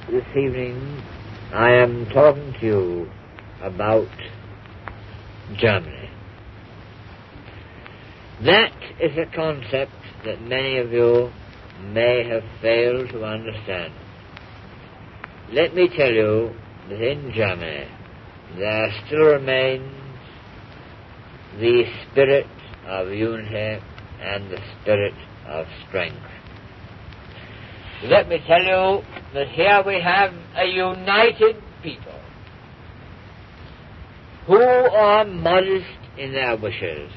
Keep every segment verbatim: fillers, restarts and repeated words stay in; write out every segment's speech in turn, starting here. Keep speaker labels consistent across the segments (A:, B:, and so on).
A: this evening I am talking to you about Germany. That is a concept that many of you may have failed to understand. Let me tell you that in Germany there still remains the spirit of unity and the spirit of strength. Let me tell you that here we have a united people who are modest in their wishes.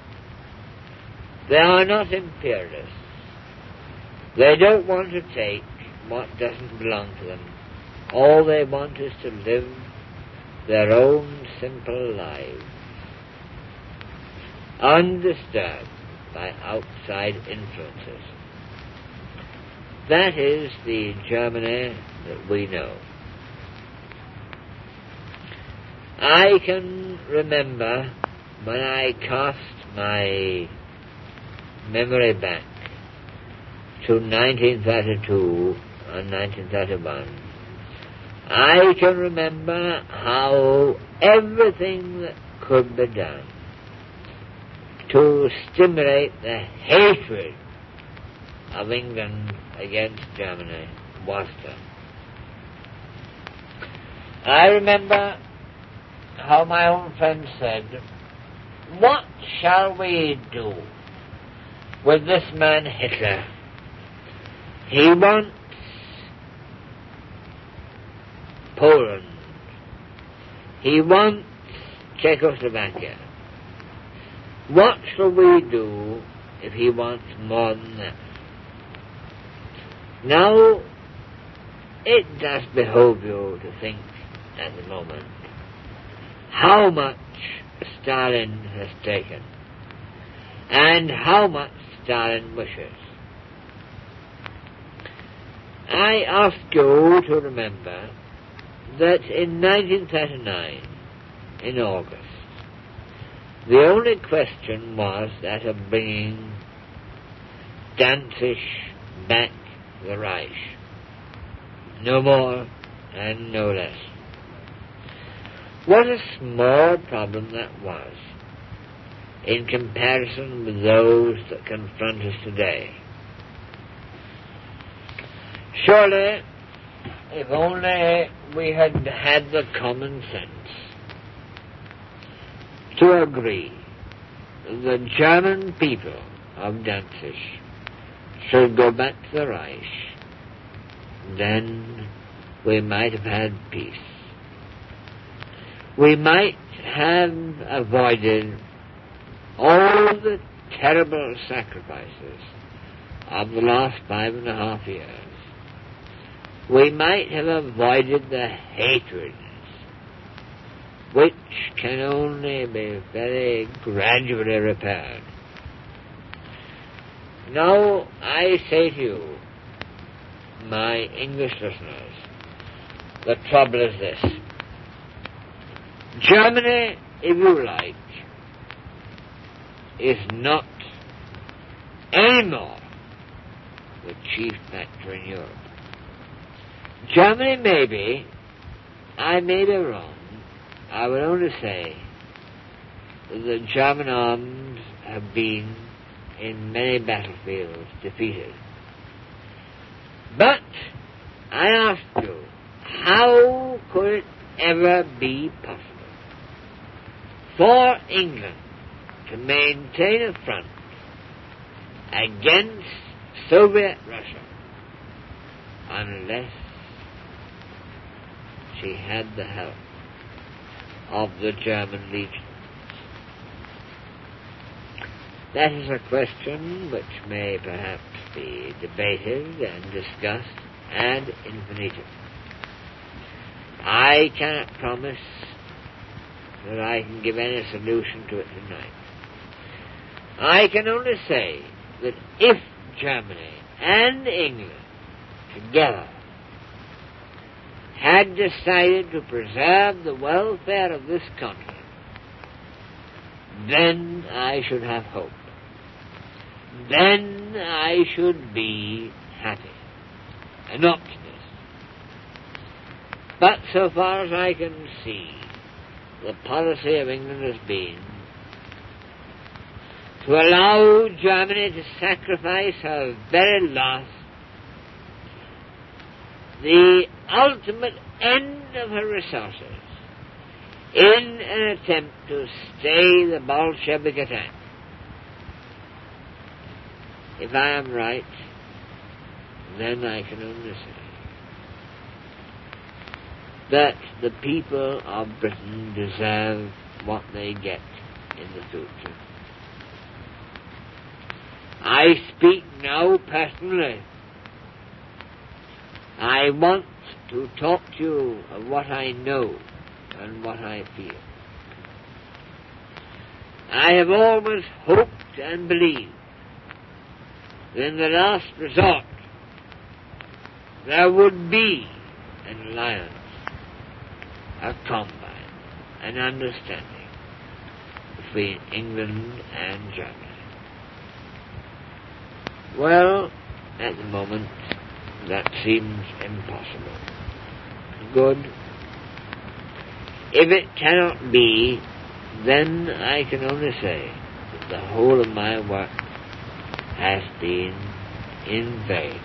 A: They are not imperialists. They don't want to take what doesn't belong to them. All they want is to live their own simple lives, undisturbed by outside influences. That is the Germany that we know. I can remember when I cast my memory back to nineteen thirty-two and nineteen thirty-one, I can remember how everything that could be done to stimulate the hatred of England against Germany was done. I remember how my own friend said, "What shall we do with this man Hitler? He wants Poland. He wants Czechoslovakia. What shall we do if he wants more than that?" Now, it does behove you to think at the moment how much Stalin has taken and how much Stalin wishes. I ask you to remember that in nineteen thirty-nine, in August, the only question was that of bringing Danzig back to the Reich. No more and no less. What a small problem that was in comparison with those that confront us today. Surely, if only we had had the common sense to agree that the German people of Danzig should go back to the Reich, then we might have had peace. We might have avoided all the terrible sacrifices of the last five and a half years. We might have avoided the hatreds which can only be very gradually repaired. Now I say to you, my English listeners, the trouble is this. Germany, if you like, is not anymore the chief factor in Europe. Germany may be, I may be wrong. I will only say that the German arms have been in many battlefields defeated. But I ask you, how could it ever be possible for England to maintain a front against Soviet Russia unless she had the help of the German legions? That is a question which may perhaps be debated and discussed ad infinitum. I cannot promise that I can give any solution to it tonight. I can only say that if Germany and England together had decided to preserve the welfare of this continent, then I should have hope. Then I should be happy, an optimist. But so far as I can see, the policy of England has been to allow Germany to sacrifice her very last, the ultimate end of her resources, in an attempt to stay the Bolshevik attack. If I am right, then I can only say that the people of Britain deserve what they get in the future. I speak now personally. I want to talk to you of what I know and what I feel. I have always hoped and believed that in the last resort there would be an alliance, a combine, an understanding between England and Germany. Well, at the moment, that seems impossible. Good. If it cannot be, then I can only say that the whole of my work has been in vain.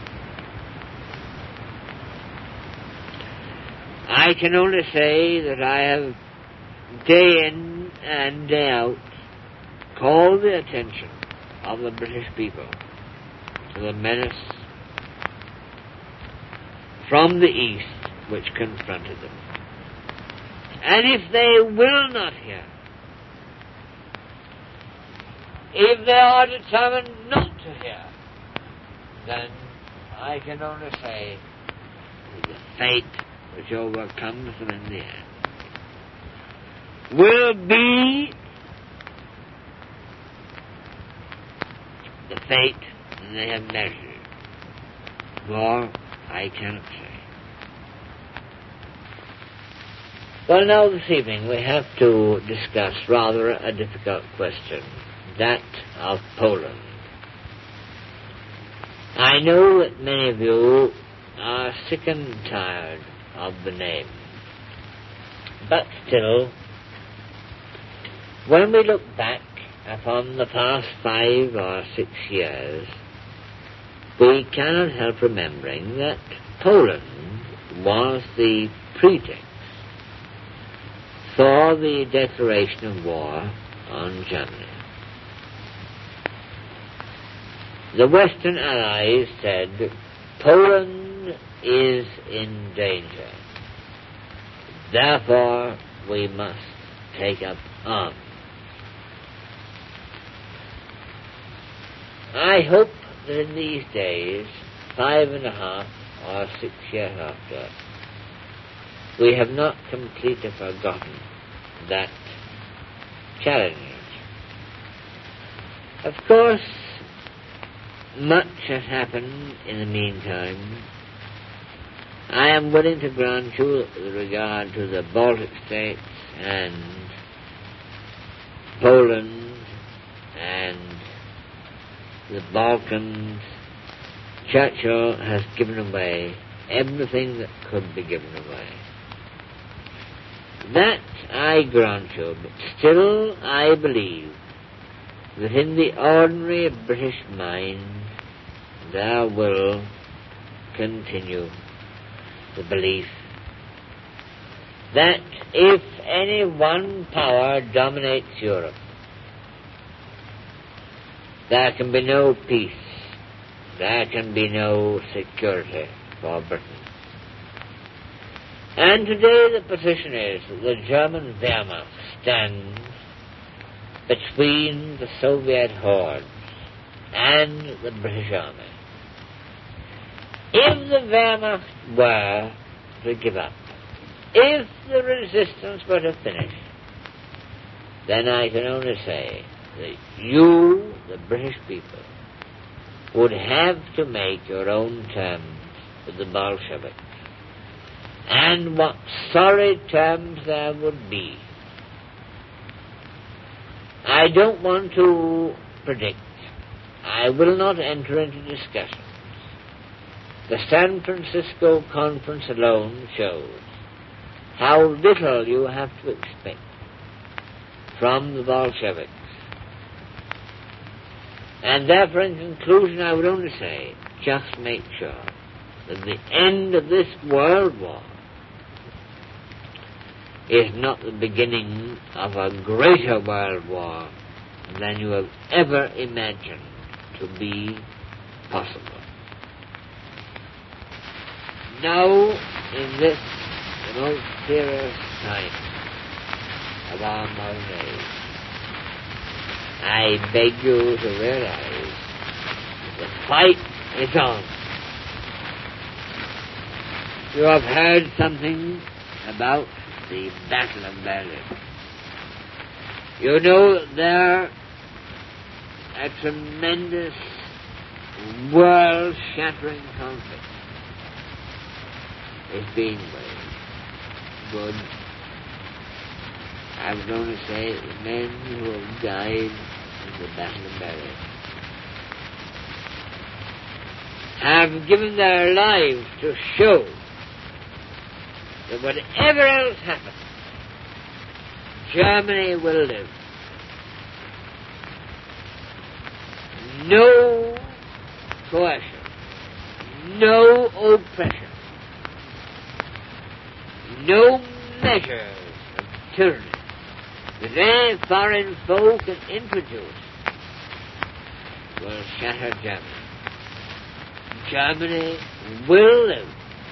A: I can only say that I have day in and day out called the attention of the British people to the menace from the east which confronted them. And if they will not hear, if they are determined not to hear, then I can only say that the fate which overcomes them in the end will be the fate that they have measured. More I cannot say. Well, now this evening we have to discuss rather a difficult question, that of Poland. I know that many of you are sick and tired of the name. But still, when we look back upon the past five or six years, we cannot help remembering that Poland was the pretext for the declaration of war on Germany. The Western Allies said, Poland is in danger. Therefore, we must take up arms. I hope that in these days, five and a half or six years after, we have not completely forgotten that challenge. Of course, much has happened in the meantime. I am willing to grant you with regard to the Baltic states and Poland and the Balkans, Churchill has given away everything that could be given away. That I grant you, but still I believe that in the ordinary British mind there will continue the belief that if any one power dominates Europe, there can be no peace, there can be no security for Britain. And today the position is that the German Wehrmacht stands between the Soviet hordes and the British army. If the Wehrmacht were to give up, if the resistance were to finish, then I can only say that you, the British people, would have to make your own terms with the Bolsheviks. And what sorry terms there would be. I don't want to predict. I will not enter into discussions. The San Francisco Conference alone shows how little you have to expect from the Bolsheviks. And therefore, in conclusion, I would only say, just make sure that the end of this world war is not the beginning of a greater world war than you have ever imagined to be possible. Now, in this the most serious time of our modern age, I beg you to realize that the fight is on. You have heard something about the Battle of Berlin. You know that there a tremendous world-shattering conflict is being waged. Good. I would only say the men who have died in the Battle of Berlin have given their lives to show that whatever else happens, Germany will live. No coercion, no oppression, no measures of tyranny that any foreign foe can introduce will shatter Germany. Germany will live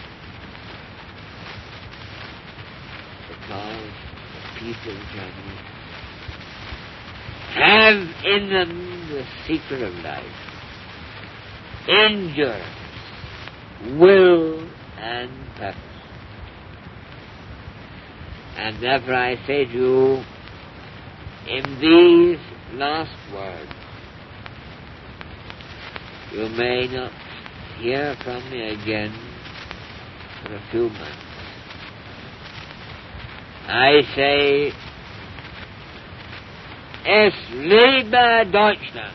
A: because the people of Germany have in them the secret of life, endurance, will, and purpose. And therefore I say to you, in these last words, you may not hear from me again for a few months. I say, Es lebe Deutschland!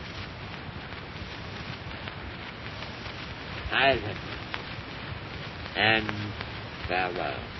A: Heil Hitler, and farewell.